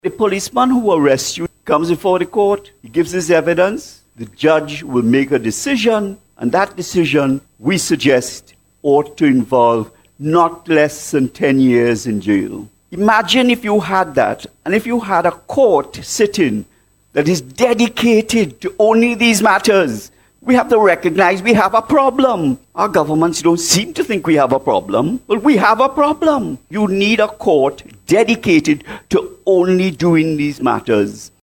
The policeman who arrests you comes before the court, he gives his evidence, the judge will make a decision, and that decision, we suggest, ought to involve not less than 10 years in jail. Imagine if you had that, and if you had a court sitting that is dedicated to only these matters. We have to recognize we have a problem. Our governments don't seem to think we have a problem, but we have a problem. You need a court dedicated to only doing these matters.